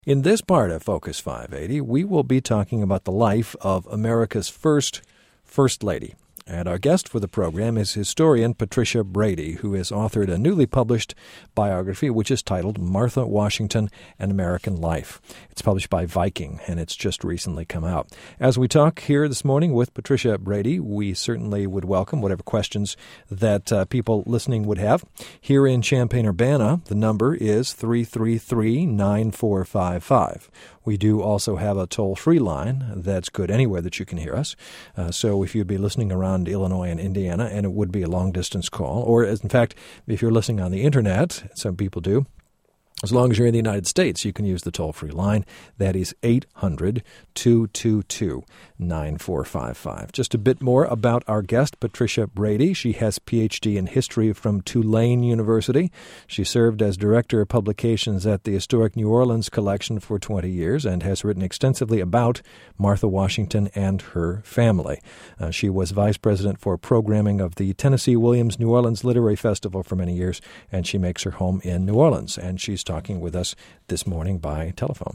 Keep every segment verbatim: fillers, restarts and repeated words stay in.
In this part of Focus five eighty, we will be talking about the life of America's first First Lady. And our guest for the program is historian Patricia Brady, who has authored a newly published biography which is titled Martha Washington, An American Life. It's published by Viking, and it's just recently come out. As we talk here this morning with Patricia Brady, we certainly would welcome whatever questions that uh, people listening would have. Here in Champaign-Urbana, the number is three three three, nine four five five. We do also have a toll-free line that's good anywhere that you can hear us. Uh, so if you'd be listening around Illinois and Indiana, and it would be a long-distance call, or in fact, if you're listening on the Internet, some people do, as long as you're in the United States, you can use the toll-free line. That is eight hundred, two two two, nine four five five. Just a bit more about our guest, Patricia Brady. She has a P H D in history from Tulane University. She served as director of publications at the Historic New Orleans Collection for twenty years and has written extensively about Martha Washington and her family. Uh, she was vice president for programming of the Tennessee Williams New Orleans Literary Festival for many years, and she makes her home in New Orleans, and she's talking with us this morning by telephone.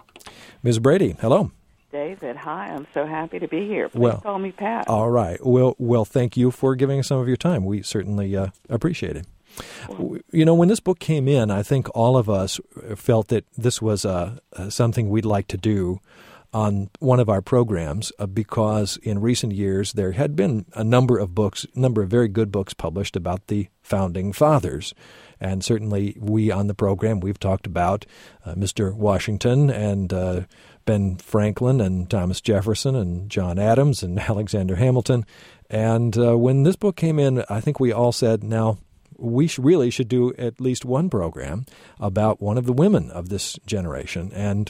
Miz Brady, hello. David, hi. I'm so happy to be here. Please well, call me Pat. All right. Well, well, thank you for giving us some of your time. We certainly uh, appreciate it. Well, you know, when this book came in, I think all of us felt that this was uh, uh, something we'd like to do on one of our programs uh, because in recent years there had been a number of books, a number of very good books published about the Founding Fathers. And certainly we on the program, we've talked about uh, Mister Washington and uh, Ben Franklin and Thomas Jefferson and John Adams and Alexander Hamilton. And uh, when this book came in, I think we all said, now, we sh- really should do at least one program about one of the women of this generation. And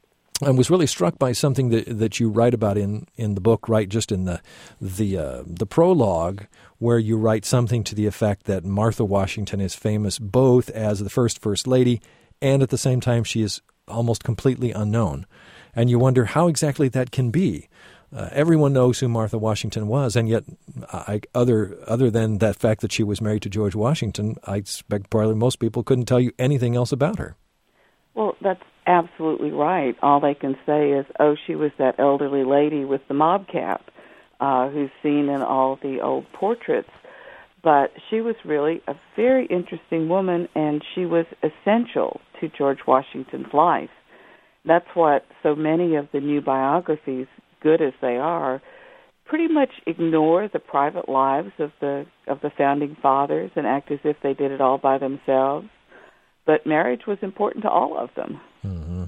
I was really struck by something that that you write about in, in the book, right, just in the the uh, the prologue, where you write something to the effect that Martha Washington is famous both as the first First Lady and at the same time she is almost completely unknown. And you wonder how exactly that can be. Uh, everyone knows who Martha Washington was, and yet I, other other than that fact that she was married to George Washington, I expect probably most people couldn't tell you anything else about her. Well, that's absolutely right. All they can say is, oh, she was that elderly lady with the mob cap uh, who's seen in all the old portraits. But she was really a very interesting woman, and she was essential to George Washington's life. That's what so many of the new biographies, good as they are, pretty much ignore the private lives of the of the Founding Fathers and act as if they did it all by themselves. But marriage was important to all of them. Mm-hmm.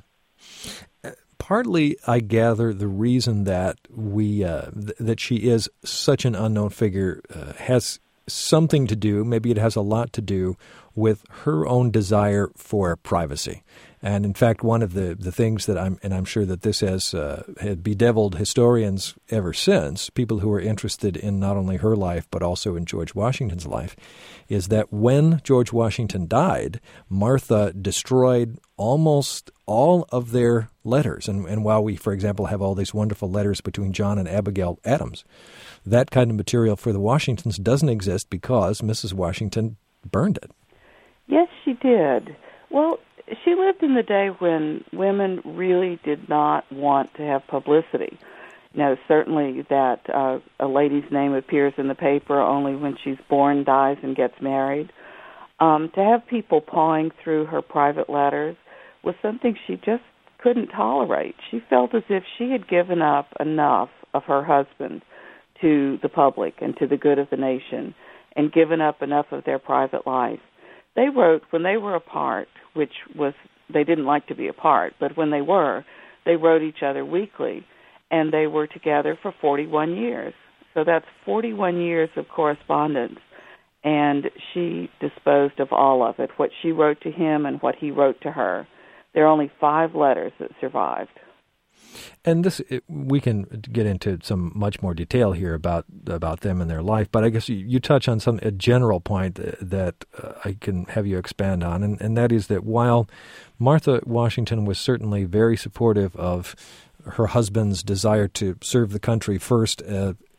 Partly, I gather, the reason that we uh, th- that she is such an unknown figure uh, has something to do, maybe it has a lot to do, with her own desire for privacy. And in fact, one of the, the things that I'm, and I'm sure that this has uh, had bedeviled historians ever since, people who are interested in not only her life but also in George Washington's life, is that when George Washington died, Martha destroyed almost all of their letters. And, and while we, for example, have all these wonderful letters between John and Abigail Adams, that kind of material for the Washingtons doesn't exist because Missus Washington burned it. Yes, she did. Well, she lived in the day when women really did not want to have publicity. You know, certainly that uh, a lady's name appears in the paper only when she's born, dies, and gets married. Um, to have people pawing through her private letters was something she just couldn't tolerate. She felt as if she had given up enough of her husband to the public and to the good of the nation and given up enough of their private life. They wrote, when they were apart, which was, they didn't like to be apart, but when they were, they wrote each other weekly, and they were together for forty-one years. So that's forty-one years of correspondence, and she disposed of all of it, what she wrote to him and what he wrote to her. There are only five letters that survived. And this, we can get into some much more detail here about about them and their life, but I guess you, you touch on some a general point that uh, I can have you expand on, and, and that is that while Martha Washington was certainly very supportive of her husband's desire to serve the country first uh,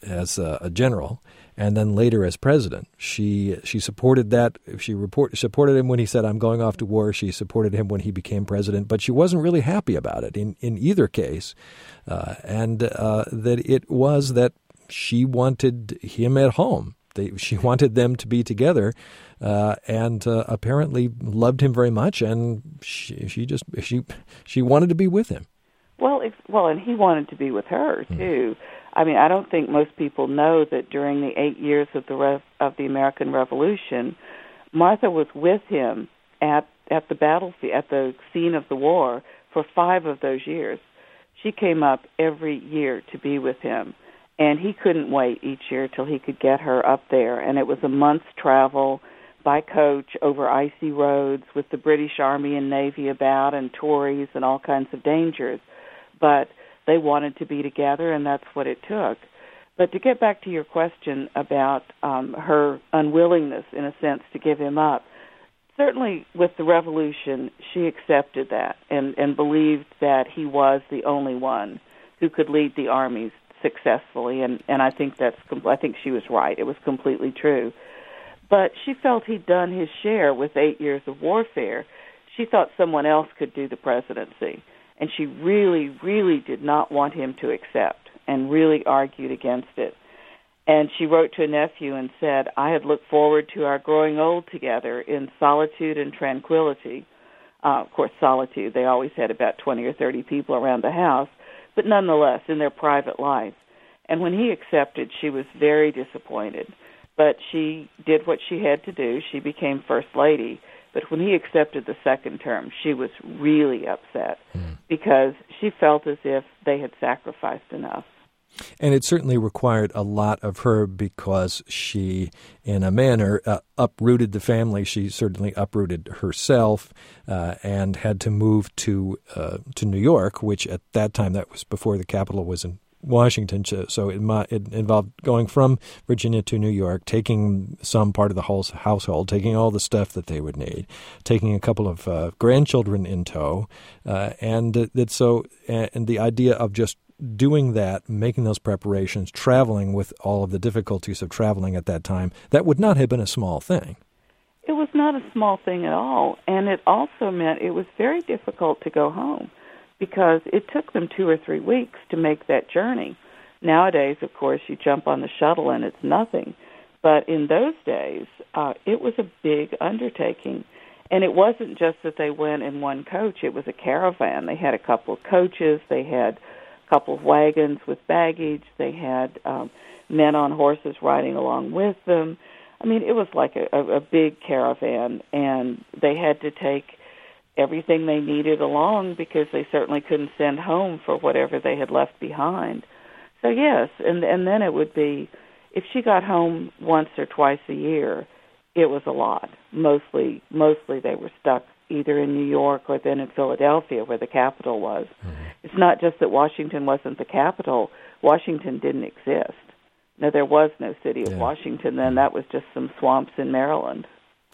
as a, a general, and then later as president. She she supported that. She report, supported him when he said, "I'm going off to war." She supported him when he became president, but she wasn't really happy about it in, in either case, uh, and uh, that it was that she wanted him at home. They, she wanted them to be together, uh, and uh, apparently loved him very much, and she, she just she she wanted to be with him. Well, it's, well, and he wanted to be with her too. Mm. I mean, I don't think most people know that during the eight years of the Rev, of the American Revolution, Martha was with him at at the battlefield, at the scene of the war, for five of those years. She came up every year to be with him. And he couldn't wait each year till he could get her up there. And it was a month's travel by coach over icy roads with the British Army and Navy about and Tories and all kinds of dangers. But they wanted to be together, and that's what it took. But to get back to your question about um, her unwillingness, in a sense, to give him up, certainly with the revolution, she accepted that and, and believed that he was the only one who could lead the armies successfully, and, and I think that's I think she was right. It was completely true. But she felt he'd done his share with eight years of warfare. She thought someone else could do the presidency, and she really, really did not want him to accept and really argued against it. And she wrote to a nephew and said, "I had looked forward to our growing old together in solitude and tranquility." Uh, of course, solitude, they always had about twenty or thirty people around the house, but nonetheless, in their private life. And when he accepted, she was very disappointed. But she did what she had to do. She became First Lady. But when he accepted the second term, she was really upset mm. because she felt as if they had sacrificed enough. And it certainly required a lot of her because she, in a manner, uh, uprooted the family. She certainly uprooted herself uh, and had to move to uh, to New York, which at that time, that was before the capital was in Washington. So it, it involved going from Virginia to New York, taking some part of the whole household, taking all the stuff that they would need, taking a couple of uh, grandchildren in tow. Uh, and that so and the idea of just doing that, making those preparations, traveling with all of the difficulties of traveling at that time, that would not have been a small thing. It was not a small thing at all. And it also meant it was very difficult to go home because it took them two or three weeks to make that journey. Nowadays, of course, you jump on the shuttle and it's nothing. But in those days, uh, it was a big undertaking. And it wasn't just that they went in one coach. It was a caravan. They had a couple of coaches. They had couple of wagons with baggage. They had um, men on horses riding along with them. I mean, it was like a, a, a big caravan, and they had to take everything they needed along because they certainly couldn't send home for whatever they had left behind. So yes, and and then it would be, if she got home once or twice a year, it was a lot. Mostly, mostly they were stuck either in New York or then in Philadelphia, where the capital was. Mm-hmm. It's not just that Washington wasn't the capital. Washington didn't exist. No, there was no city of yeah. Washington then. That was just some swamps in Maryland.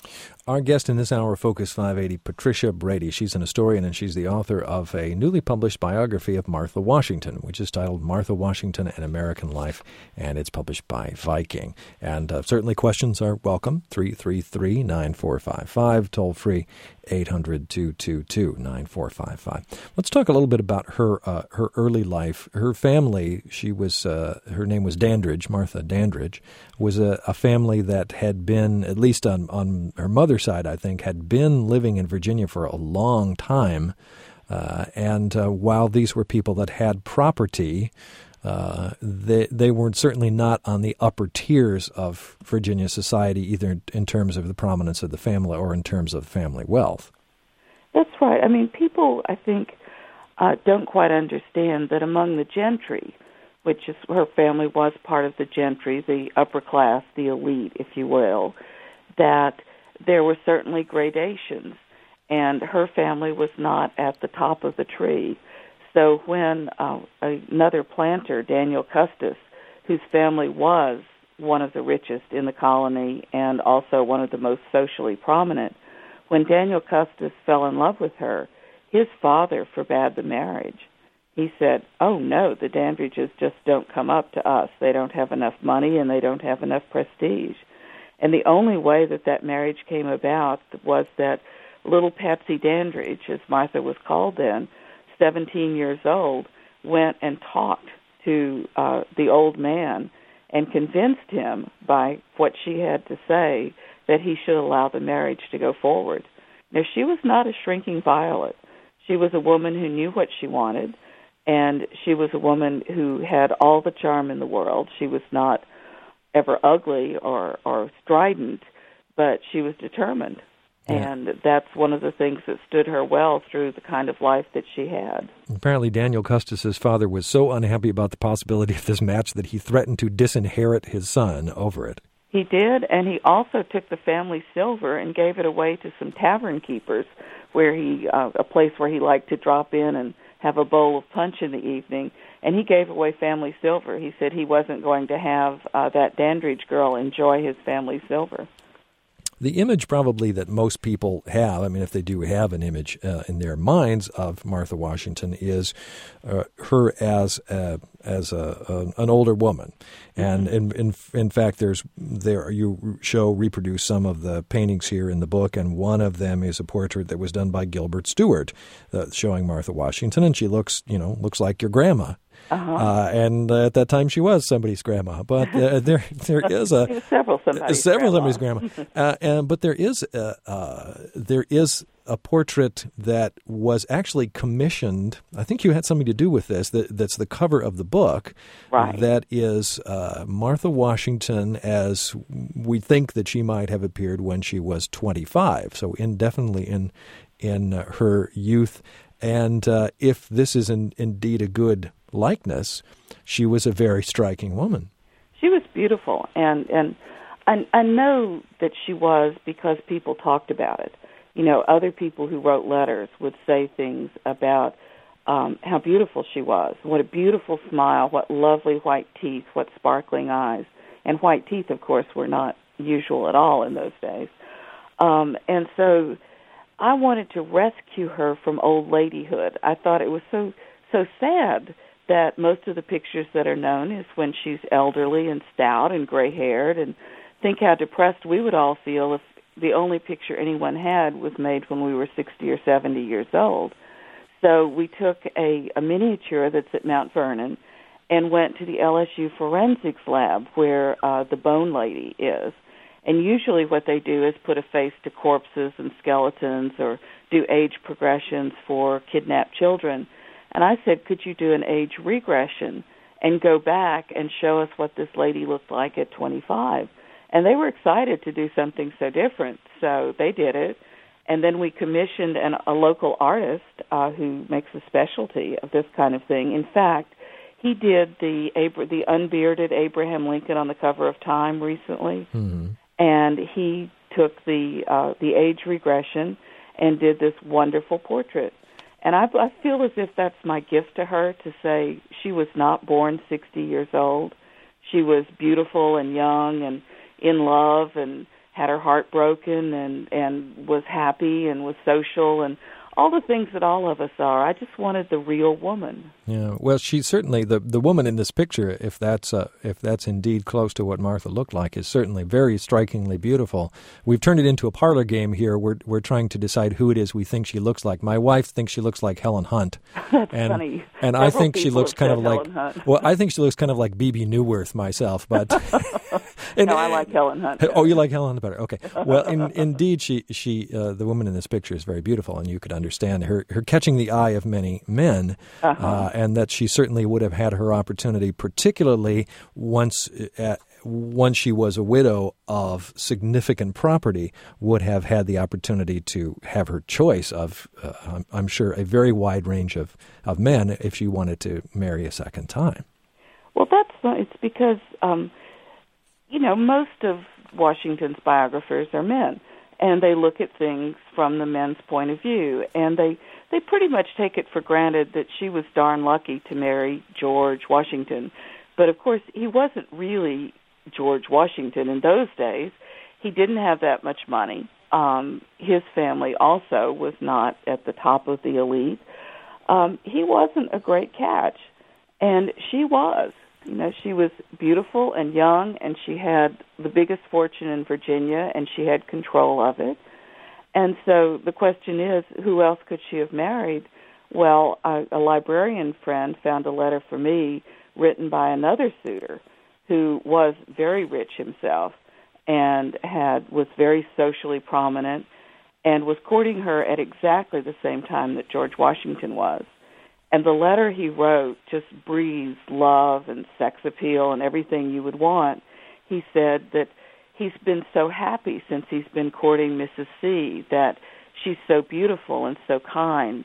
Our guest in this hour of Focus five eighty, Patricia Brady. She's an historian, and she's the author of a newly published biography of Martha Washington, which is titled Martha Washington, An American Life, and it's published by Viking. And uh, certainly questions are welcome. three three three, nine four five five, toll free, eight hundred, two two two, nine four five five. Let's talk a little bit about her uh, her early life. Her family, she was uh, her name was Dandridge, Martha Dandridge, was a, a family that had been, at least on, on her mother's side, I think, had been living in Virginia for a long time. Uh, and uh, while these were people that had property, uh, they they were certainly not on the upper tiers of Virginia society, either in terms of the prominence of the family or in terms of family wealth. That's right. I mean, people, I think, uh, don't quite understand that among the gentry, which is, her family was part of the gentry, the upper class, the elite, if you will, that there were certainly gradations, and her family was not at the top of the tree. So when uh, another planter, Daniel Custis, whose family was one of the richest in the colony and also one of the most socially prominent, when Daniel Custis fell in love with her, his father forbade the marriage he said, oh, no, the Dandridges just don't come up to us. They don't have enough money and they don't have enough prestige. And the only way that that marriage came about was that little Patsy Dandridge, as Martha was called then, seventeen years old, went and talked to uh, the old man and convinced him by what she had to say that he should allow the marriage to go forward. Now, she was not a shrinking violet. She was a woman who knew what she wanted, and she was a woman who had all the charm in the world. She was not ever ugly or, or strident, but she was determined. Yeah. And that's one of the things that stood her well through the kind of life that she had. Apparently, Daniel Custis's father was so unhappy about the possibility of this match that he threatened to disinherit his son over it. He did, and he also took the family silver and gave it away to some tavern keepers, where he uh, a place where he liked to drop in and have a bowl of punch in the evening. And he gave away family silver. He said he wasn't going to have uh, that Dandridge girl enjoy his family silver. The image probably that most people have, I mean, if they do have an image uh, in their minds of Martha Washington, is uh, her as a, as a, a, an older woman. And in, in in fact, there's there you show reproduce some of the paintings here in the book, and one of them is a portrait that was done by Gilbert Stuart, uh, showing Martha Washington, and she looks, you know, looks like your grandma. Uh-huh. Uh, and uh, at that time, she was somebody's grandma. But uh, there, there is a several somebody's several grandma. somebody's grandma. Uh, and but there is a, uh, there is a portrait that was actually commissioned. I think you had something to do with this. That, that's the cover of the book. Right. That is uh, Martha Washington as we think that she might have appeared when she was twenty-five. So indefinitely in in uh, her youth. And uh, if this is in, indeed a good likeness, she was a very striking woman. She was beautiful, and and I, I know that she was because people talked about it. You know, other people who wrote letters would say things about um, how beautiful she was, what a beautiful smile, what lovely white teeth, what sparkling eyes. And white teeth, of course, were not usual at all in those days. Um, and so I wanted to rescue her from old ladyhood. I thought it was so so sad that most of the pictures that are known is when she's elderly and stout and gray-haired, and think how depressed we would all feel if the only picture anyone had was made when we were sixty or seventy years old. So we took a, a miniature that's at Mount Vernon and went to the L S U Forensics Lab where uh, the bone lady is. And usually what they do is put a face to corpses and skeletons or do age progressions for kidnapped children. And I said, could you do an age regression and go back and show us what this lady looked like at twenty-five? And they were excited to do something so different, so they did it. And then we commissioned an, a local artist uh, who makes a specialty of this kind of thing. In fact, he did the Abra- the unbearded Abraham Lincoln on the cover of Time recently, mm-hmm. and he took the uh, the age regression and did this wonderful portrait. And I, I feel as if that's my gift to her, to say she was not born sixty years old. She was beautiful and young and in love and had her heart broken and, and was happy and was social and all the things that all of us are. I just wanted the real woman. Yeah, well, she's certainly the the woman in this picture. If that's uh, if that's indeed close to what Martha looked like, is certainly very strikingly beautiful. We've turned it into a parlor game here. We're we're trying to decide who it is we think she looks like. My wife thinks she looks like Helen Hunt. That's and, funny. And Several I think she looks kind of like Hunt. well, I think she looks kind of like Bebe Neuwirth myself. But and, no, I like Helen Hunt better. Oh, you like Helen Hunt better? Okay. Well, in, indeed, she she uh, the woman in this picture is very beautiful, and you could understand her her catching the eye of many men, uh-huh. uh, and that she certainly would have had her opportunity, particularly once uh, once she was a widow of significant property, would have had the opportunity to have her choice of, uh, I'm, I'm sure, a very wide range of, of men if she wanted to marry a second time. Well, that's it's because um, you know most of Washington's biographers are men, and they look at things from the men's point of view, and they. They pretty much take it for granted that she was darn lucky to marry George Washington. But, of course, he wasn't really George Washington in those days. He didn't have that much money. Um, his family also was not at the top of the elite. um, he wasn't a great catch, and she was. You know, she was beautiful and young, and she had the biggest fortune in Virginia, and she had control of it. And so the question is, who else could she have married? Well, a, a librarian friend found a letter for me written by another suitor who was very rich himself and had was very socially prominent and was courting her at exactly the same time that George Washington was. And the letter he wrote just breathed love and sex appeal and everything you would want. He said that he's been so happy since he's been courting Missus C, that she's so beautiful and so kind.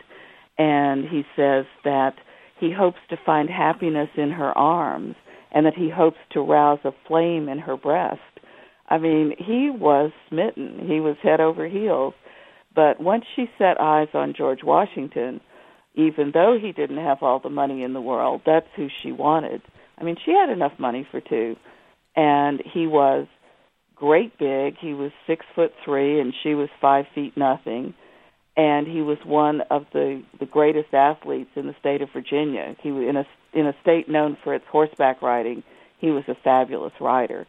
And he says that he hopes to find happiness in her arms and that he hopes to rouse a flame in her breast. I mean, he was smitten. He was head over heels. But once she set eyes on George Washington, even though he didn't have all the money in the world, that's who she wanted. I mean, she had enough money for two. And he was great big. He was six foot three, and she was five feet nothing. And he was one of the, the greatest athletes in the state of Virginia. He was in a in a state known for its horseback riding. He was a fabulous rider.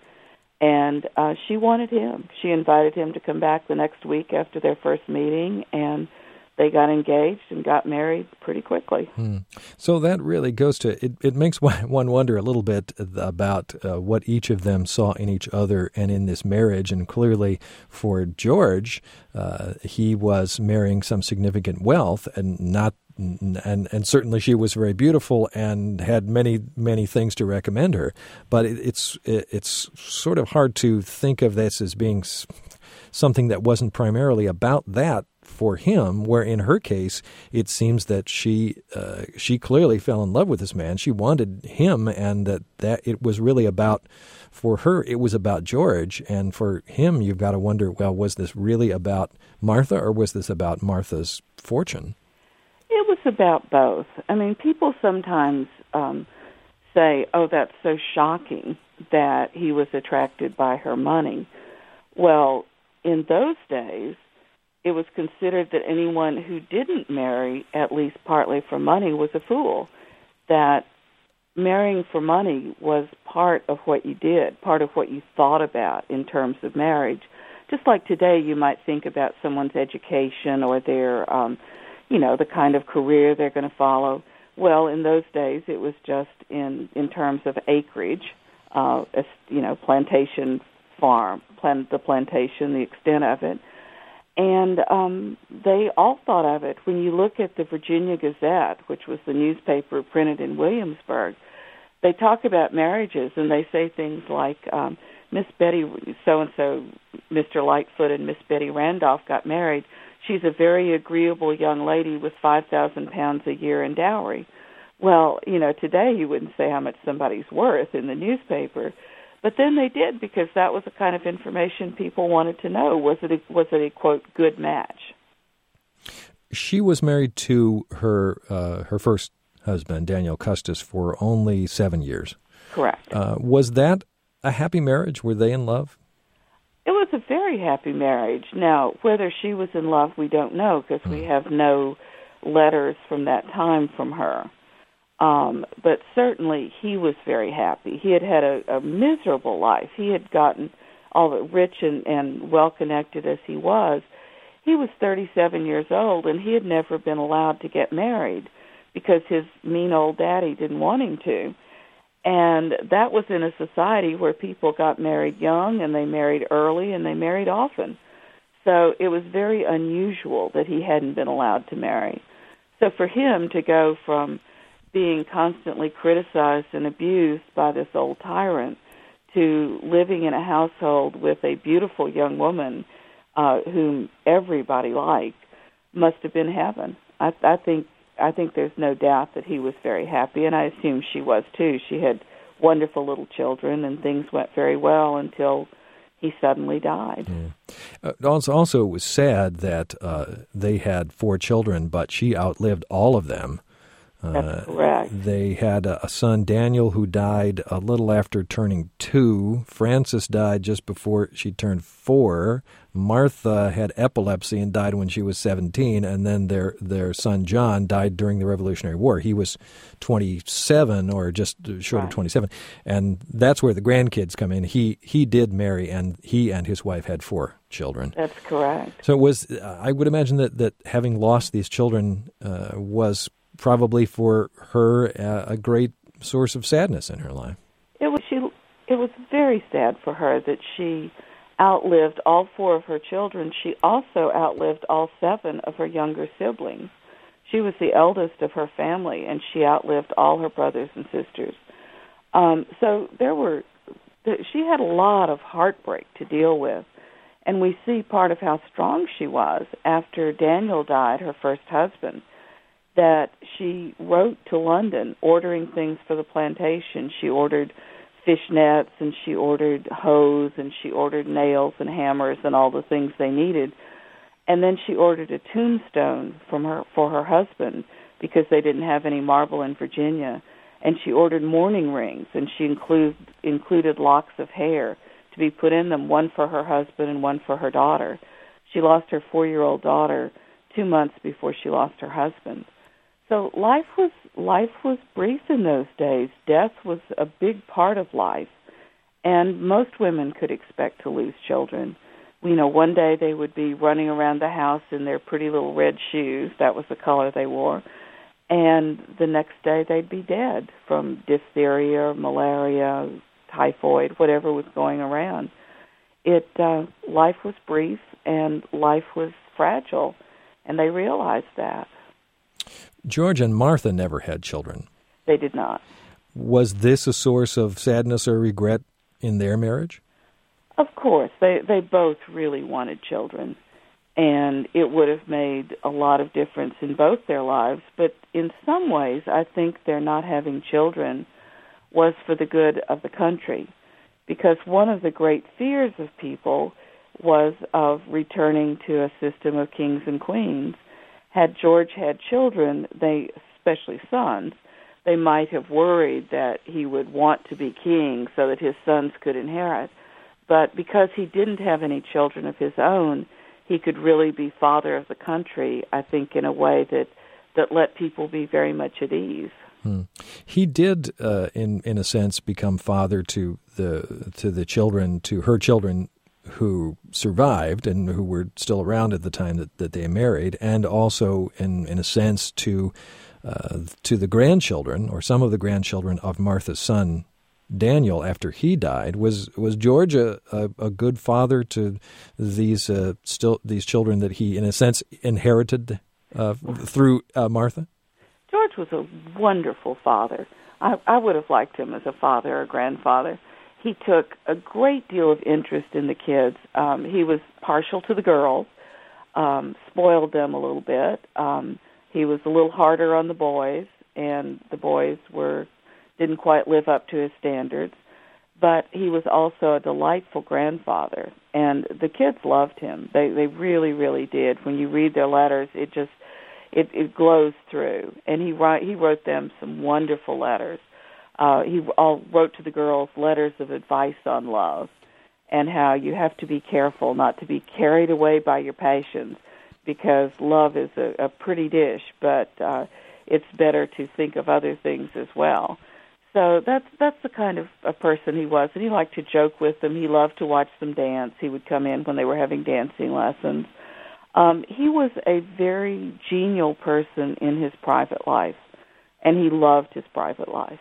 And uh, she wanted him. She invited him to come back the next week after their first meeting, and they got engaged and got married pretty quickly. Hmm. So that really goes to, it, it makes one wonder a little bit about uh, what each of them saw in each other and in this marriage. And clearly for George, uh, he was marrying some significant wealth and not And and certainly she was very beautiful and had many many things to recommend her. But it, it's it, it's sort of hard to think of this as being something that wasn't primarily about that for him. Where in her case, it seems that she uh, she clearly fell in love with this man. She wanted him, and that, that it was really about, for her, it was about George. And for him, you've got to wonder, well, was this really about Martha, or was this about Martha's fortune? It was about both. I mean, people sometimes um, say, oh, that's so shocking that he was attracted by her money. Well, in those days, it was considered that anyone who didn't marry, at least partly for money, was a fool, that marrying for money was part of what you did, part of what you thought about in terms of marriage. Just like today you might think about someone's education or their um you know, the kind of career they're going to follow. Well, in those days, it was just in, in terms of acreage, uh, as, you know, plantation farm, plant, the plantation, the extent of it. And um, they all thought of it. When you look at the Virginia Gazette, which was the newspaper printed in Williamsburg, they talk about marriages, and they say things like, um, Miss Betty, so-and-so, Mister Lightfoot and Miss Betty Randolph got married. She's a very agreeable young lady with five thousand pounds a year in dowry. Well, you know, today you wouldn't say how much somebody's worth in the newspaper, but then they did, because that was the kind of information people wanted to know. Was it a, was it a, quote, good match? She was married to her uh, her first husband, Daniel Custis, for only seven years. Correct. Uh, was that a happy marriage? Were they in love? It was a very happy marriage. Now, whether she was in love, we don't know, because we have no letters from that time from her. Um, but certainly he was very happy. He had had a, a miserable life. He had gotten, all the rich and, and well-connected as he was, he was thirty-seven years old, and he had never been allowed to get married because his mean old daddy didn't want him to. And that was in a society where people got married young, and they married early, and they married often. So it was very unusual that he hadn't been allowed to marry. So for him to go from being constantly criticized and abused by this old tyrant to living in a household with a beautiful young woman uh, whom everybody liked must have been heaven. I, I think I think there's no doubt that he was very happy, and I assume she was too. She had wonderful little children, and things went very well until he suddenly died. Yeah. Uh, also, also, it was sad that uh, they had four children, but she outlived all of them. That's uh, correct. They had a, a son, Daniel, who died a little after turning two. Frances died just before she turned four. Martha had epilepsy and died when she was seventeen. And then their their son, John, died during the Revolutionary War. He was twenty-seven or just short right. of twenty-seven. And that's where the grandkids come in. He he did marry, and he and his wife had four children. That's correct. So it was, I would imagine that, that having lost these children uh, was probably for her uh, a great source of sadness in her life. It was she. It was very sad for her that she outlived all four of her children. She also outlived all seven of her younger siblings. She was the eldest of her family, and she outlived all her brothers and sisters. Um, so there were. She had a lot of heartbreak to deal with, and we see part of how strong she was after Daniel died, her first husband, that she wrote to London ordering things for the plantation. She ordered fishnets, and she ordered hoes, and she ordered nails and hammers and all the things they needed. And then she ordered a tombstone from her for her husband because they didn't have any marble in Virginia. And she ordered mourning rings, and she include, included locks of hair to be put in them, one for her husband and one for her daughter. She lost her four-year-old daughter two months before she lost her husband. So life was life was brief in those days. Death was a big part of life, and most women could expect to lose children. You know, one day they would be running around the house in their pretty little red shoes. That was the color they wore. And the next day they'd be dead from diphtheria, malaria, typhoid, whatever was going around. It uh, life was brief and life was fragile, and they realized that. George and Martha never had children. They did not. Was this a source of sadness or regret in their marriage? Of course. They they both really wanted children, and it would have made a lot of difference in both their lives. But in some ways, I think their not having children was for the good of the country, because one of the great fears of people was of returning to a system of kings and queens. Had George had children, they, especially sons, they might have worried that he would want to be king so that his sons could inherit. But because he didn't have any children of his own, he could really be father of the country, I think, in a way that, that let people be very much at ease. Hmm. He did, uh, in in a sense, become father to the to the children, to her children, who survived and who were still around at the time that, that they married, and also, in, in a sense, to uh, to the grandchildren, or some of the grandchildren of Martha's son, Daniel, after he died. Was was George a, a, a good father to these uh, still these children that he, in a sense, inherited uh, through uh, Martha? George was a wonderful father. I, I would have liked him as a father or grandfather. He took a great deal of interest in the kids. Um, he was partial to the girls, um, spoiled them a little bit. Um, he was a little harder on the boys, and the boys were didn't quite live up to his standards. But he was also a delightful grandfather, and the kids loved him. They they really, really did. When you read their letters, it just it, it glows through. And he write, he wrote them some wonderful letters. Uh, he all wrote to the girls letters of advice on love and how you have to be careful not to be carried away by your passions, because love is a, a pretty dish, but uh, it's better to think of other things as well. So that's that's the kind of a person he was, and he liked to joke with them. He loved to watch them dance. He would come in when they were having dancing lessons. Um, he was a very genial person in his private life, and he loved his private life.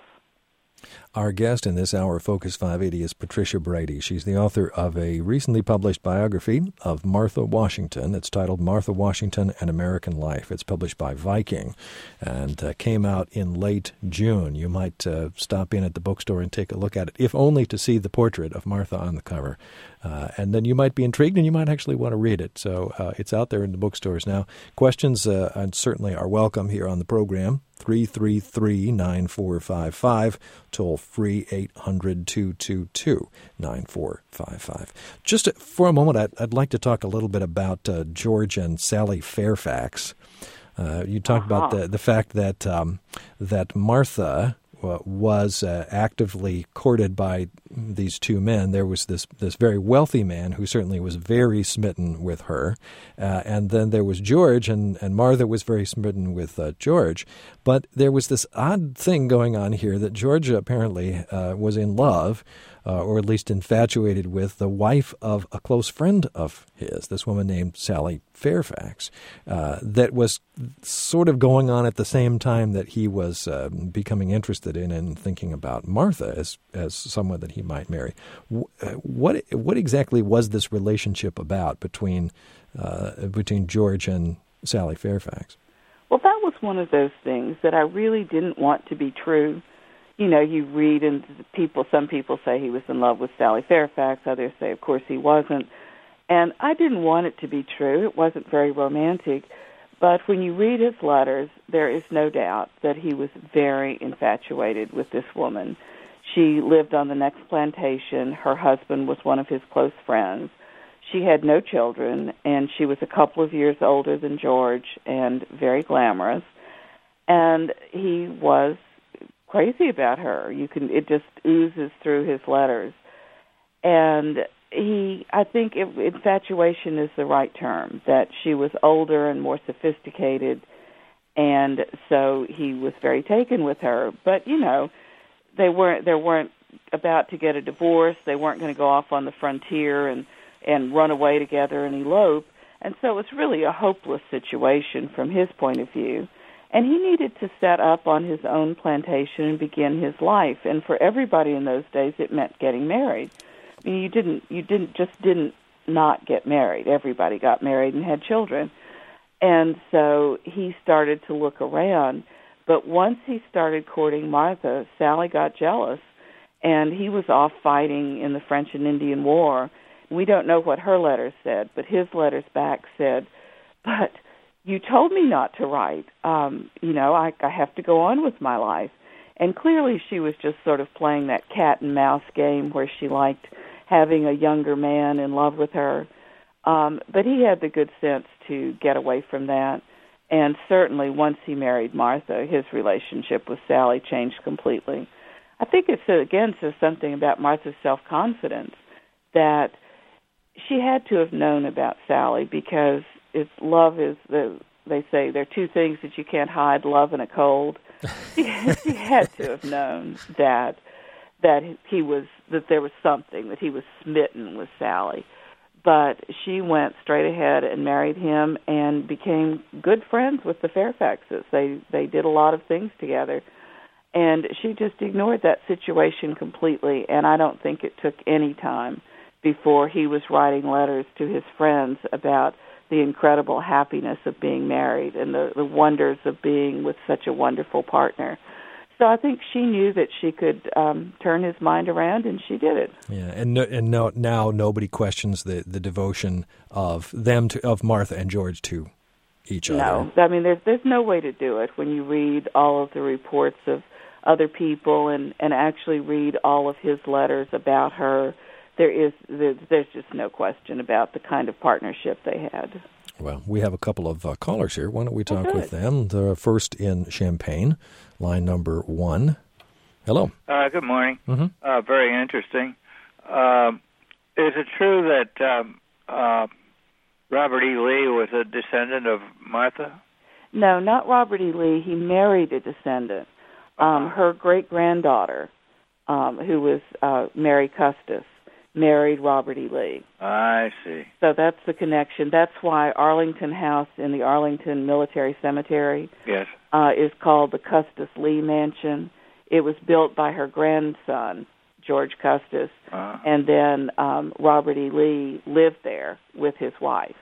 Our guest in this hour of Focus five eighty is Patricia Brady. She's the author of a recently published biography of Martha Washington. It's titled Martha Washington, An American Life. It's published by Viking and uh, came out in late June. You might uh, stop in at the bookstore and take a look at it, if only to see the portrait of Martha on the cover. Uh, and then you might be intrigued and you might actually want to read it. So uh, it's out there in the bookstores now. Questions uh, and certainly are welcome here on the program. three three three, nine four five five, toll free eight hundred, two two two, nine four five five. Just for a moment, I'd, I'd like to talk a little bit about uh, George and Sally Fairfax. Uh, you talked Uh-huh. about the the fact that um, that Martha uh, was uh, actively courted by these two men. There was this this very wealthy man who certainly was very smitten with her, uh, and then there was George, and, and Martha was very smitten with uh, George. But there was this odd thing going on here that George apparently uh, was in love, uh, or at least infatuated with, the wife of a close friend of his, this woman named Sally Fairfax, uh, that was sort of going on at the same time that he was uh, becoming interested in and thinking about Martha as as someone that he might marry. What what exactly was this relationship about between uh, between George and Sally Fairfax? Well, that was one of those things that I really didn't want to be true. You know, you read and people, some people say he was in love with Sally Fairfax, others say, of course, he wasn't. And I didn't want it to be true. It wasn't very romantic. But when you read his letters, there is no doubt that he was very infatuated with this woman. She lived on the next plantation. Her husband was one of his close friends. She had no children, and she was a couple of years older than George and very glamorous. And he was crazy about her. You can it just oozes through his letters. And he, I think it, infatuation is the right term, that she was older and more sophisticated, and so he was very taken with her. But, you know, they weren't, they weren't about to get a divorce. They weren't going to go off on the frontier and, and run away together and elope. And so it was really a hopeless situation from his point of view. And he needed to set up on his own plantation and begin his life. And for everybody in those days, it meant getting married. I mean, you didn't, you didn't, just didn't not get married. Everybody got married and had children. And so he started to look around. But once he started courting Martha, Sally got jealous, and he was off fighting in the French and Indian War. We don't know what her letters said, but his letters back said, but you told me not to write. Um, you know, I, I have to go on with my life. And clearly she was just sort of playing that cat and mouse game where she liked having a younger man in love with her. Um, but he had the good sense to get away from that. And certainly once he married Martha, his relationship with Sally changed completely. I think it, again, says something about Martha's self-confidence, that she had to have known about Sally, because it's love is, the, they say there are two things that you can't hide, love and a cold. she, she had to have known that that he was, that there was something, that he was smitten with Sally. But she went straight ahead and married him and became good friends with the Fairfaxes. They they did a lot of things together. And she just ignored that situation completely, and I don't think it took any time before he was writing letters to his friends about the incredible happiness of being married and the, the wonders of being with such a wonderful partner. So I think she knew that she could um, turn his mind around, and she did it. Yeah, and no, and no, now nobody questions the, the devotion of them to of Martha and George to each other. No, I mean there's there's no way to do it when you read all of the reports of other people and, and actually read all of his letters about her. There is there's just no question about the kind of partnership they had. Well, we have a couple of uh, callers here. Why don't we talk oh, with them? The first in Champaign, line number one. Hello. Uh, good morning. Mm-hmm. Uh, very interesting. Uh, is it true that um, uh, Robert E. Lee was a descendant of Martha? No, not Robert E. Lee. He married a descendant. Um, her great-granddaughter, um, who was uh, Mary Custis, married Robert E. Lee. I see. So that's the connection. That's why Arlington House in the Arlington Military Cemetery Yes. uh, is called the Custis Lee Mansion. It was built by her grandson, George Custis, Uh, and then um, Robert E. Lee lived there with his wife.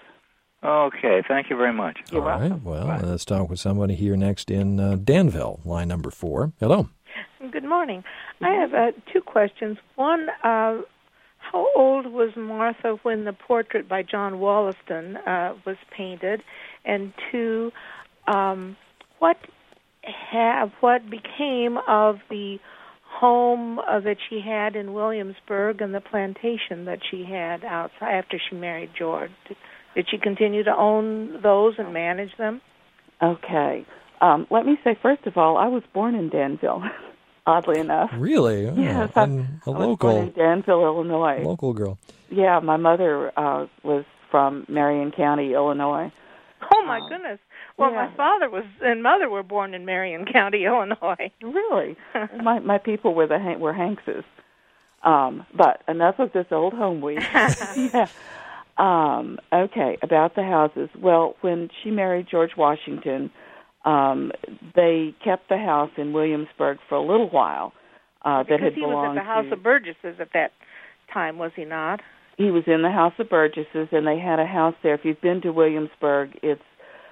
okay. Thank you very much. You're All welcome. right. Well, Bye. let's talk with somebody here next in uh, Danville, line number four. Hello. Good morning. I have uh, two questions. One, uh, how old was Martha when the portrait by John Wollaston uh, was painted? And two, um, what have what became of the home uh, that she had in Williamsburg and the plantation that she had outside after she married George? Did, did she continue to own those and manage them? Okay. Um, let me say, first of all, I was born in Danville, oddly enough. Really? Oh, Yes, I'm a I was local, born in Danville, Illinois. local girl. Yeah, my mother uh, was from Marion County, Illinois. Oh, my Um, goodness. Well, yeah. my father was and mother were born in Marion County, Illinois. Really? my my people were the Han- were Hankses. Um, but enough of this old home week. yeah. Um, okay, about the houses. Well, when she married George Washington, um, they kept the house in Williamsburg for a little while. Uh, because that had he was belonged at the House to, of Burgesses at that time, was he not? He was in the House of Burgesses, and they had a house there. If you've been to Williamsburg, it's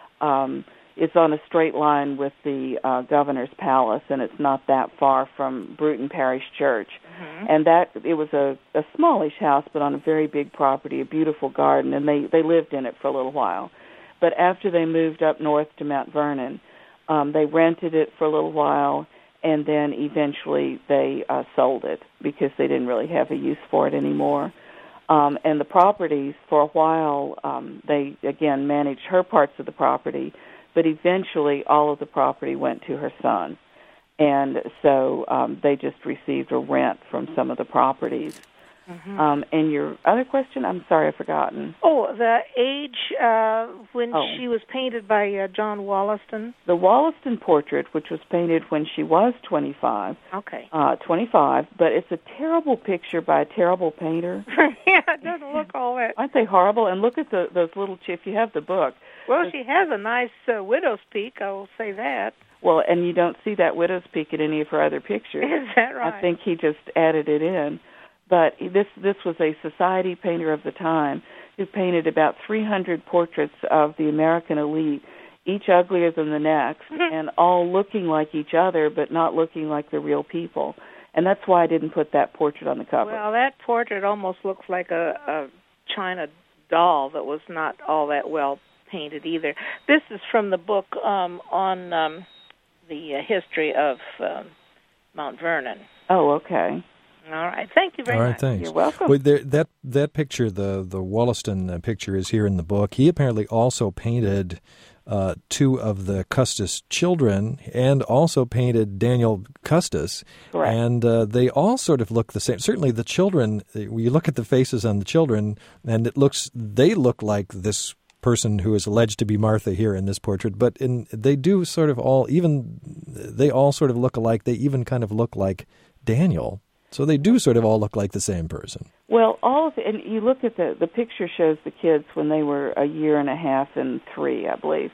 um, it's on a straight line with the uh, governor's palace, and it's not that far from Bruton Parish Church. Mm-hmm. And that it was a, a smallish house, but on a very big property, a beautiful garden, and they they lived in it for a little while. But after they moved up north to Mount Vernon, um, they rented it for a little while, and then eventually they uh, sold it because they didn't really have a use for it anymore. Um, and the properties, for a while, um, they, again, managed her parts of the property, but eventually all of the property went to her son. And so um, they just received a rent from some of the properties. Mm-hmm. Um, and your other question, I'm sorry, I've forgotten. Oh, the age uh, when oh. she was painted by uh, John Wollaston? The Wollaston portrait, which was painted when she was twenty-five. Okay. Uh, twenty-five, but it's a terrible picture by a terrible painter. Yeah, it doesn't look all that. Aren't they horrible? And look at the those little, ch- if you have the book. Well, she has a nice uh, widow's peak, I will say that. Well, and you don't see that widow's peak in any of her other pictures. Is that right? I think he just added it in. But this this was a society painter of the time who painted about three hundred portraits of the American elite, each uglier than the next, and all looking like each other but not looking like the real people. And that's why I didn't put that portrait on the cover. Well, that portrait almost looks like a, a China doll that was not all that well painted either. This is from the book um, on um, the uh, history of um, Mount Vernon. Oh, okay. All right. Thank you very All right, much. thanks. You're welcome. Well, there, that that picture, the the Wollaston uh, picture, is here in the book. He apparently also painted uh, two of the Custis children, and also painted Daniel Custis. Correct. And uh, they all sort of look the same. Certainly, the children. When you look at the faces on the children, and it looks they look like this person who is alleged to be Martha here in this portrait, but in they do sort of all even they all sort of look alike. They even kind of look like Daniel. So they do sort of all look like the same person. Well, all of it, and you look at the the picture shows the kids when they were a year and a half and three, I believe,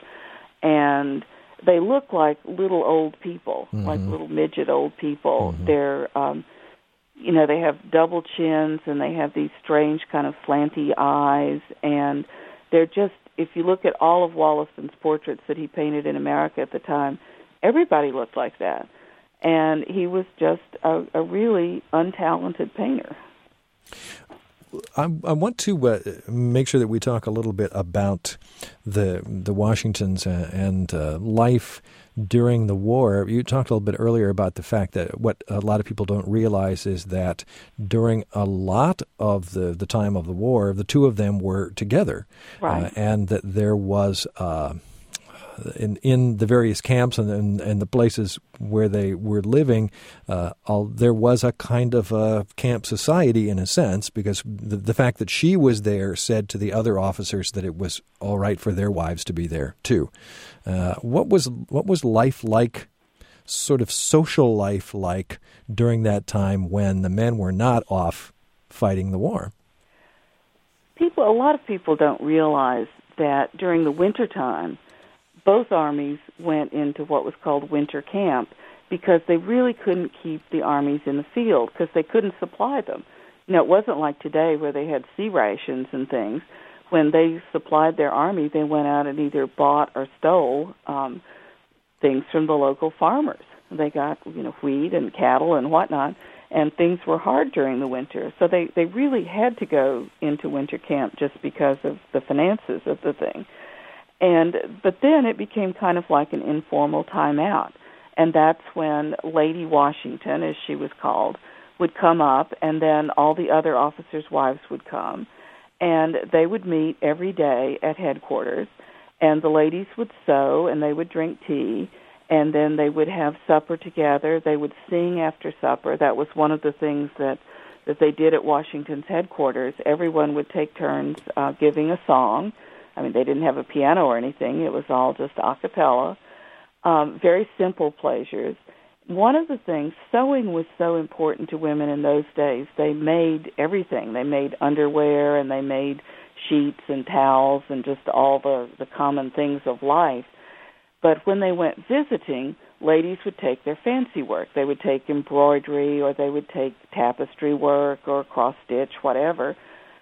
and they look like little old people, mm-hmm. like little midget old people. Mm-hmm. They're, um, you know, they have double chins and they have these strange kind of slanty eyes, and they're just. If you look at all of Wollaston's portraits that he painted in America at the time, everybody looked like that. And he was just a, a really untalented painter. I, I want to uh, make sure that we talk a little bit about the the Washingtons and uh, life during the war. You talked a little bit earlier about the fact that what a lot of people don't realize is that during a lot of the, the time of the war, the two of them were together. Right. Uh, and that there was... Uh, In, in the various camps and, and and the places where they were living, uh, all, there was a kind of a camp society in a sense, because the, the fact that she was there said to the other officers that it was all right for their wives to be there too. Uh, what was what was life like, sort of social life like, during that time when the men were not off fighting the war? People, a lot of people don't realize that during the wintertime, both armies went into what was called winter camp because they really couldn't keep the armies in the field because they couldn't supply them. You know, it wasn't like today where they had sea rations and things. When they supplied their army, they went out and either bought or stole um, things from the local farmers. They got, you know, wheat and cattle and whatnot, and things were hard during the winter. So they, they really had to go into winter camp just because of the finances of the thing. And but then it became kind of like an informal timeout, and that's when Lady Washington, as she was called, would come up, and then all the other officers' wives would come, and they would meet every day at headquarters, And the ladies would sew, and they would drink tea, and then they would have supper together. They would sing after supper. That was one of the things that, that they did at Washington's headquarters. Everyone would take turns uh, giving a song. I mean, they didn't have a piano or anything. It was all just a cappella. Um, very simple pleasures. One of the things, sewing was so important to women in those days. They made everything. They made underwear, and they made sheets and towels and just all the, the common things of life. But when they went visiting, ladies would take their fancy work. They would take embroidery, or they would take tapestry work or cross-stitch, whatever,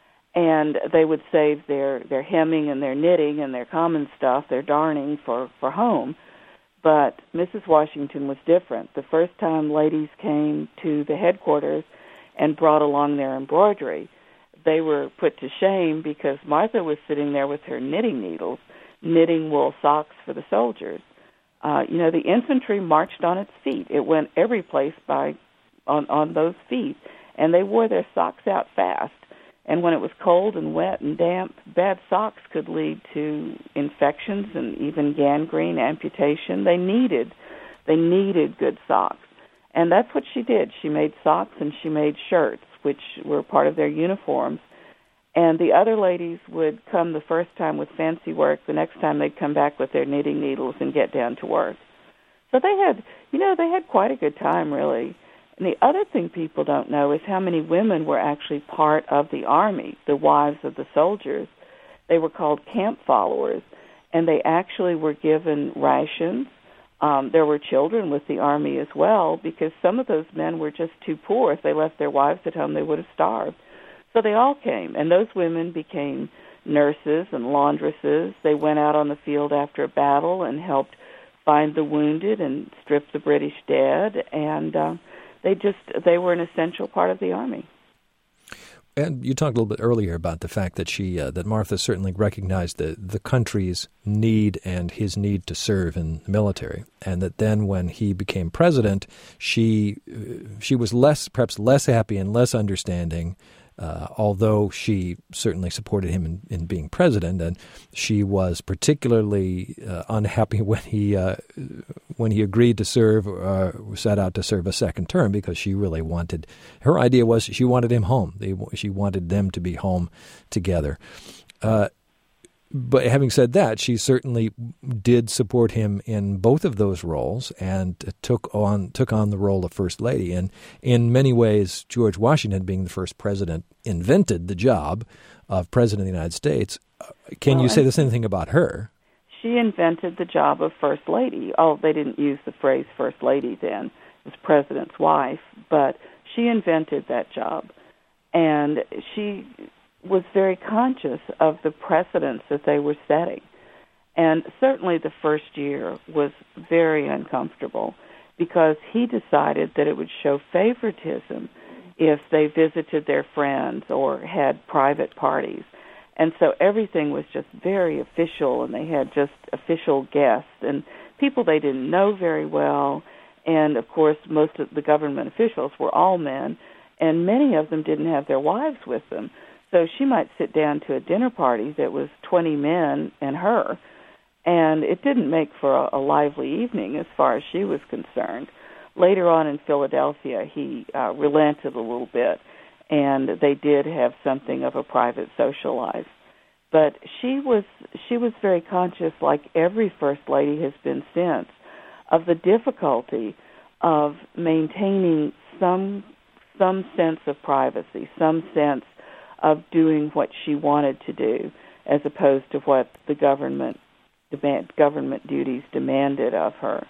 and they would save their, their hemming and their knitting and their common stuff, their darning, for, for home. But Missus Washington was different. The first time ladies came to the headquarters and brought along their embroidery, they were put to shame because Martha was sitting there with her knitting needles, knitting wool socks for the soldiers. Uh, you know, the infantry marched on its feet. It went every place by on, on those feet, and they wore their socks out fast. And when it was cold and wet and damp, bad socks could lead to infections and even gangrene, amputation. They needed, they needed good socks. And that's what she did. She made socks and she made shirts, which were part of their uniforms. And the other ladies would come the first time with fancy work. The next time they'd come back with their knitting needles and get down to work. So they had, you know, they had quite a good time, really. And the other thing people don't know is how many women were actually part of the Army, the wives of the soldiers. They were called camp followers, and they actually were given rations. Um, there were children with the Army as well, because some of those men were just too poor. If they left their wives at home, they would have starved. So they all came, and those women became nurses and laundresses. They went out on the field after a battle and helped find the wounded and strip the British dead, and uh, they just they were an essential part of the Army. And you talked a little bit earlier about the fact that she, uh, that Martha certainly recognized the, the country's need and his need to serve in the military, and that then when he became president, she uh, she was less, perhaps less happy and less understanding, uh, although she certainly supported him in, in being president, and she was particularly uh, unhappy when he uh, when he agreed to serve, uh, set out to serve a second term, because she really wanted, her idea was she wanted him home. They, she wanted them to be home together. Uh, but having said that, she certainly did support him in both of those roles and took on took on the role of First Lady. And in many ways, George Washington, being the first president, invented the job of President of the United States. Can well, you say the same thing about her? She invented the job of First Lady. Oh, they didn't use the phrase First Lady then. It was President's wife. But she invented that job. And she was very conscious of the precedents that they were setting. And certainly the first year was very uncomfortable because he decided that it would show favoritism if they visited their friends or had private parties. And so everything was just very official, and they had just official guests and people they didn't know very well. And, of course, most of the government officials were all men, and many of them didn't have their wives with them. So she might sit down to a dinner party that was twenty men and her, and it didn't make for a, a lively evening as far as she was concerned. Later on in Philadelphia, he uh, relented a little bit, and they did have something of a private social life. But she was she was very conscious, like every First Lady has been since, of the difficulty of maintaining some some sense of privacy, some sense of doing what she wanted to do, as opposed to what the government demand, government duties demanded of her.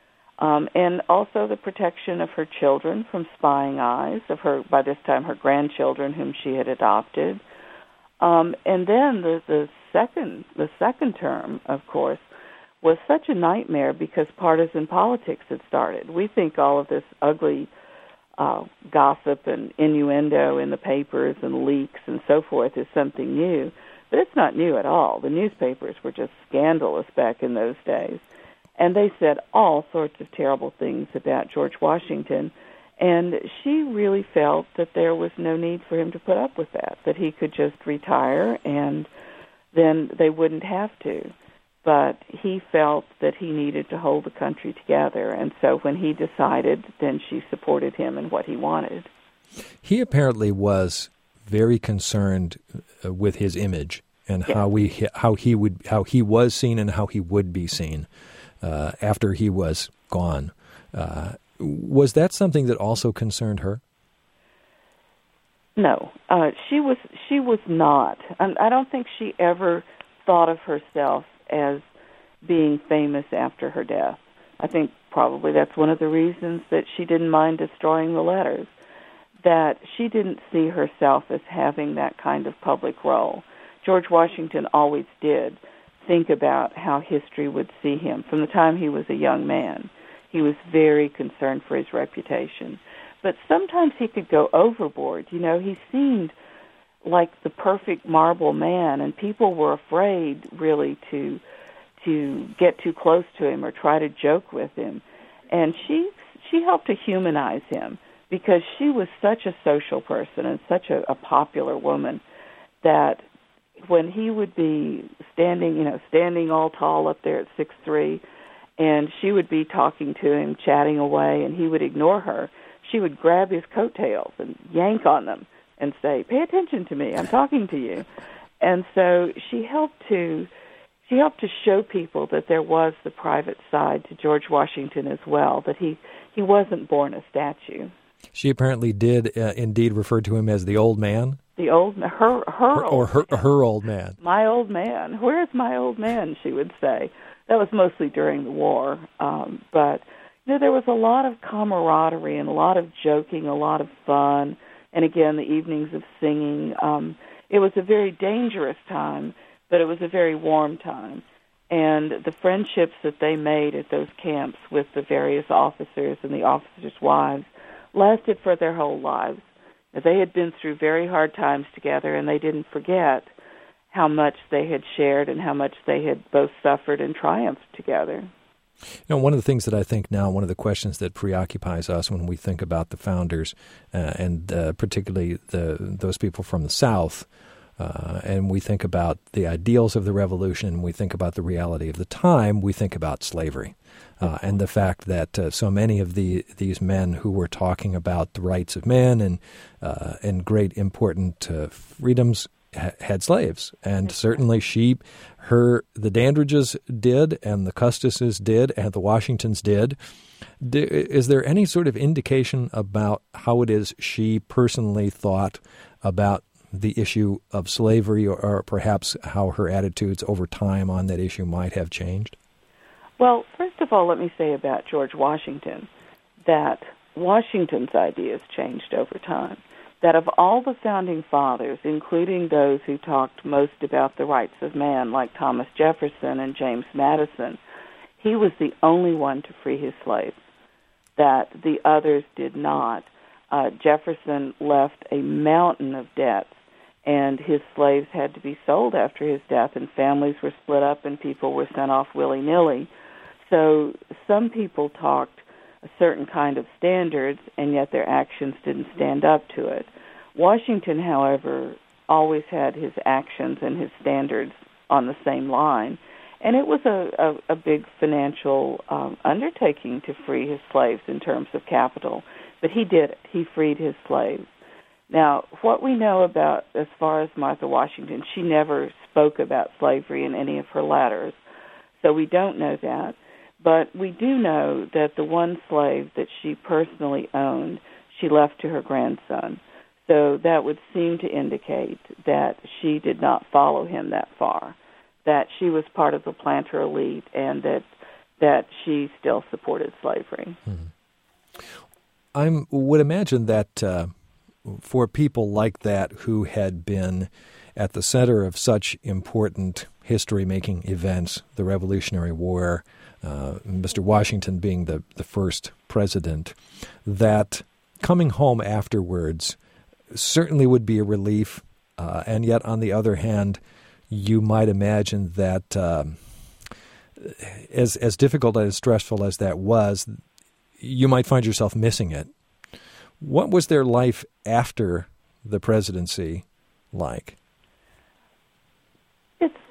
Um, and also the protection of her children from spying eyes, of her, by this time, her grandchildren whom she had adopted. Um, and then the, the second the second term, of course, was such a nightmare because partisan politics had started. We think all of this ugly uh, gossip and innuendo in the papers and leaks and so forth is something new, but it's not new at all. The newspapers were just scandalous back in those days. And they said all sorts of terrible things about George Washington, and she really felt that there was no need for him to put up with that, that he could just retire and then they wouldn't have to. but he felt that he needed to hold the country together, and so when he decided, then she supported him in what he wanted. He apparently was very concerned uh, with his image and yes. how we how he would how he was seen and how he would be seen uh, after he was gone. Uh, was that something that also concerned her? No, uh, she was she was not. And I don't think she ever thought of herself as being famous after her death. I think probably that's one of the reasons that she didn't mind destroying the letters, that she didn't see herself as having that kind of public role. George Washington always did think about how history would see him. From the time he was a young man, he was very concerned for his reputation. But sometimes he could go overboard. You know, he seemed like the perfect marble man, and people were afraid, really, to to get too close to him or try to joke with him. And she she helped to humanize him, because she was such a social person and such a, a popular woman that when he would be standing, you know, standing all tall up there at six three, and she would be talking to him, chatting away, and he would ignore her, she would grab his coattails and yank on them and say, "Pay attention to me, I'm talking to you." And so she helped to she helped to show people that there was the private side to George Washington as well, that he, he wasn't born a statue. She apparently did uh, indeed refer to him as the old man. The old, her, her, her old or her, man. her old man. My old man. Where's my old man? She would say. That was mostly during the war, um, but you know, there was a lot of camaraderie and a lot of joking, a lot of fun, and again, the evenings of singing. Um, it was a very dangerous time, but it was a very warm time. And the friendships that they made at those camps with the various officers and the officers' wives lasted for their whole lives. They had been through very hard times together, and they didn't forget how much they had shared and how much they had both suffered and triumphed together. You know, one of the things that I think now, one of the questions that preoccupies us when we think about the founders, uh, and uh, particularly the those people from the South, uh, and we think about the ideals of the Revolution, and we think about the reality of the time, we think about slavery. Uh, and the fact that uh, so many of the these men who were talking about the rights of man and uh, and great important uh, freedoms ha- had slaves, and certainly she, her, the Dandridges did, and the Custises did, and the Washingtons did. D- is there any sort of indication about how it is she personally thought about the issue of slavery, or, or perhaps how her attitudes over time on that issue might have changed? Well, first of all, let me say about George Washington that Washington's ideas changed over time. That of all the founding fathers, including those who talked most about the rights of man, like Thomas Jefferson and James Madison, he was the only one to free his slaves, that the others did not. Uh, Jefferson left a mountain of debts, and his slaves had to be sold after his death, and families were split up, and people were sent off willy-nilly. So some people talked a certain kind of standards, and yet their actions didn't stand up to it. Washington, however, always had his actions and his standards on the same line, and it was a, a, a big financial um, undertaking to free his slaves in terms of capital, but he did it. He freed his slaves. Now, what we know about, as far as Martha Washington, she never spoke about slavery in any of her letters, so we don't know that. But we do know that the one slave that she personally owned, she left to her grandson. So that would seem to indicate that she did not follow him that far, that she was part of the planter elite, and that that she still supported slavery. Hmm. I would imagine that uh, for people like that who had been at the center of such important history-making events, the Revolutionary War, uh, Mister Washington being the, the first president, that coming home afterwards certainly would be a relief, uh, and yet on the other hand, you might imagine that uh, as as difficult and as stressful as that was, you might find yourself missing it. What was their life after the presidency like? It's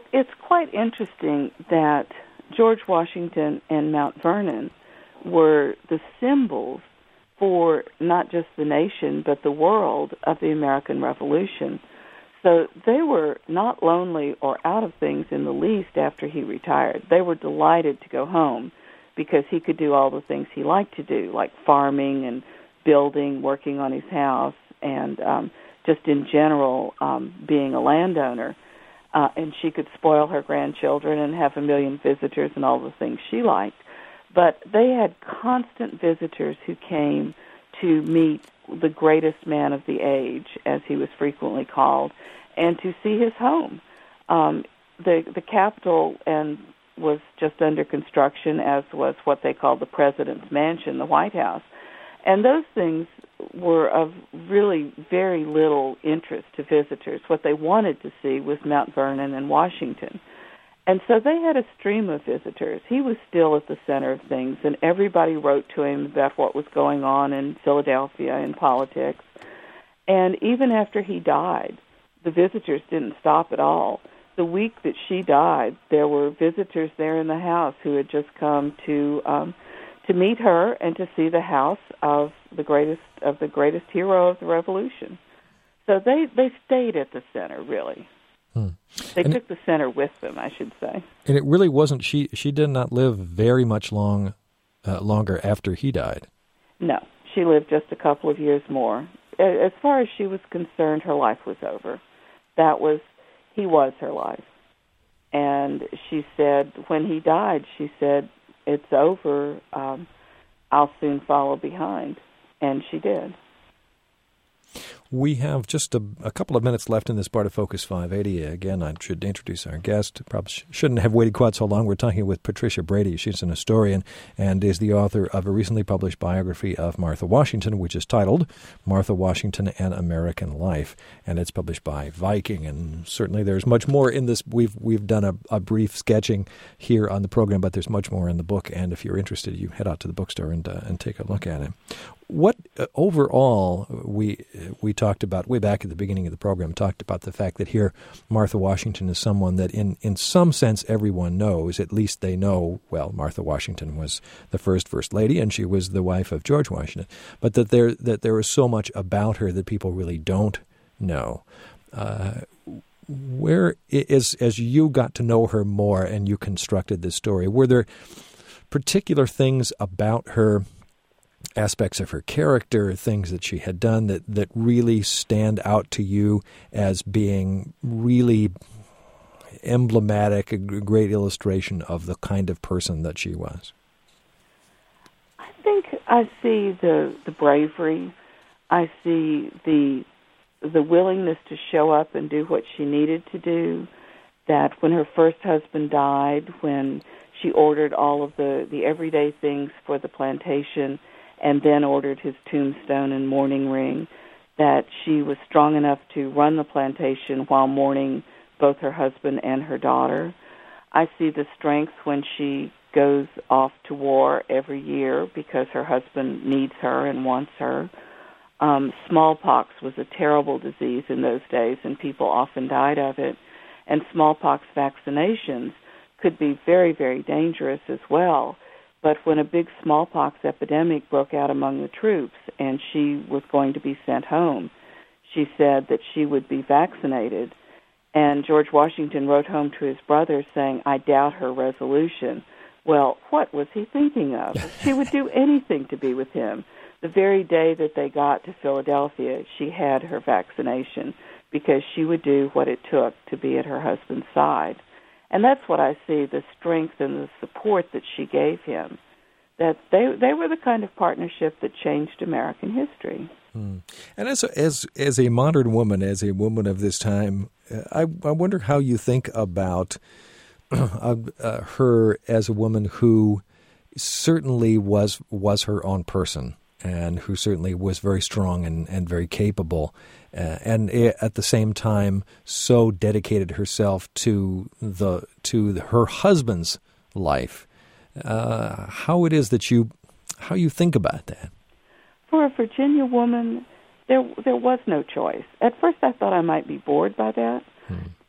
it's quite interesting that George Washington and Mount Vernon were the symbols for not just the nation but the world of the American Revolution. So they were not lonely or out of things in the least after he retired. They were delighted to go home because he could do all the things he liked to do, like farming and building, working on his house, and um, just in general um, being a landowner. Uh, and she could spoil her grandchildren and have a million visitors and all the things she liked. But they had constant visitors who came to meet the greatest man of the age, as he was frequently called, and to see his home. Um, the the Capitol and was just under construction, as was what they called the President's Mansion, the White House. And those things were of really very little interest to visitors. What they wanted to see was Mount Vernon and Washington. And so they had a stream of visitors. He was still at the center of things, and everybody wrote to him about what was going on in Philadelphia in politics. And even after he died, the visitors didn't stop at all. The week that she died, there were visitors there in the house who had just come to um, to meet her and to see the house of the greatest of the greatest hero of the Revolution. So they, they stayed at the center, really. Hmm. They and took it, the center with them, I should say. And it really wasn't, she she did not live very much long uh, longer after he died. No, she lived just a couple of years more. As far as she was concerned, her life was over. That was, he was her life. And she said, when he died, she said, it's over, um, I'll soon follow behind. And she did. We have just a, a couple of minutes left in this part of Focus five eighty. Again, I should introduce our guest. Probably sh- shouldn't have waited quite so long. We're talking with Patricia Brady. She's an historian and is the author of a recently published biography of Martha Washington, which is titled Martha Washington, An American Life. And it's published by Viking. And certainly there's much more in this. We've we've done a, a brief sketching here on the program, but there's much more in the book. And if you're interested, you head out to the bookstore and uh, and take a look at it. What uh, overall we uh, we talked about way back at the beginning of the program, talked about the fact that here Martha Washington is someone that in, in some sense everyone knows, at least they know, well, Martha Washington was the first First Lady and she was the wife of George Washington, but that there that there is so much about her that people really don't know. Uh, where, as, as you got to know her more and you constructed this story, were there particular things about her, aspects of her character, things that she had done that, that really stand out to you as being really emblematic, a great illustration of the kind of person that she was? I think I see the the bravery. I see the the willingness to show up and do what she needed to do, that when her first husband died, when she ordered all of the, the everyday things for the plantation and then ordered his tombstone and mourning ring, that she was strong enough to run the plantation while mourning both her husband and her daughter. I see the strength when she goes off to war every year because her husband needs her and wants her. Um, smallpox was a terrible disease in those days, and people often died of it. And smallpox vaccinations could be very, very dangerous as well. But when a big smallpox epidemic broke out among the troops and she was going to be sent home, she said that she would be vaccinated. And George Washington wrote home to his brother saying, I doubt her resolution. Well, what was he thinking of? She would do anything to be with him. The very day that they got to Philadelphia, she had her vaccination because she would do what it took to be at her husband's side. And that's what I see, the strength and the support that she gave him, that they they were the kind of partnership that changed American history. Hmm. And as a, as as a modern woman, as a woman of this time, I, I wonder how you think about uh, uh, her as a woman who certainly was was her own person and who certainly was very strong and, and very capable. Uh, and at the same time, so dedicated herself to the to the, her husband's life. Uh, how it is that you, how you think about that? For a Virginia woman, there there was no choice. At first, I thought I might be bored by that. Hmm.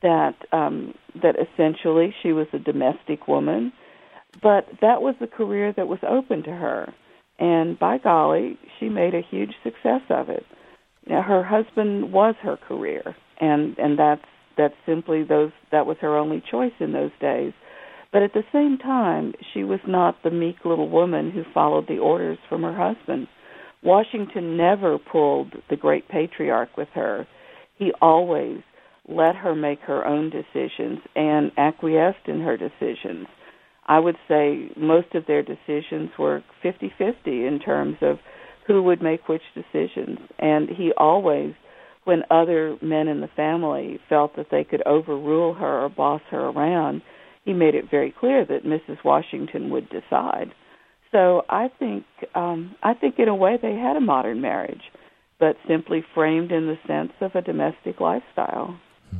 that um, that essentially she was a domestic woman, but that was the career that was open to her. And by golly, she made a huge success of it. Now, her husband was her career, and, and that's that's simply those that was her only choice in those days. But at the same time, she was not the meek little woman who followed the orders from her husband. Washington never pulled the great patriarch with her. He always let her make her own decisions and acquiesced in her decisions. I would say most of their decisions were fifty-fifty in terms of who would make which decisions. And he always, when other men in the family felt that they could overrule her or boss her around, he made it very clear that Missus Washington would decide. So I think, um, I think in a way they had a modern marriage, but simply framed in the sense of a domestic lifestyle.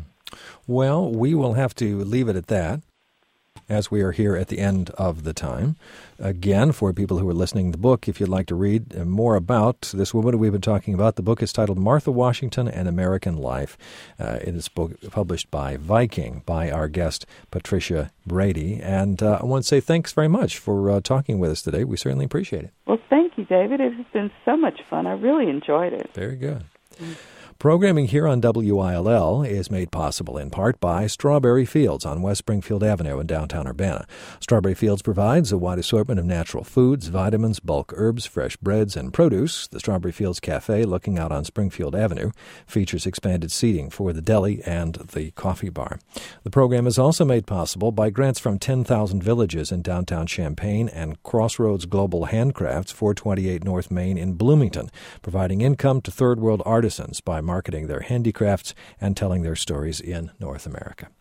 Well, we will have to leave it at that, as we are here at the end of the time. Again, for people who are listening to the book, if you'd like to read more about this woman we've been talking about, the book is titled Martha Washington, An American Life. Uh, it is book published by Viking, by our guest, Patricia Brady. And uh, I want to say thanks very much for uh, talking with us today. We certainly appreciate it. Well, thank you, David. It has been so much fun. I really enjoyed it. Very good. Mm-hmm. Programming here on W I L L is made possible in part by Strawberry Fields on West Springfield Avenue in downtown Urbana. Strawberry Fields provides a wide assortment of natural foods, vitamins, bulk herbs, fresh breads, and produce. The Strawberry Fields Cafe, looking out on Springfield Avenue, features expanded seating for the deli and the coffee bar. The program is also made possible by grants from ten thousand Villages in downtown Champaign and Crossroads Global Handcrafts, four twenty-eight North Main in Bloomington, providing income to third world artisans by marketing their handicrafts and telling their stories in North America.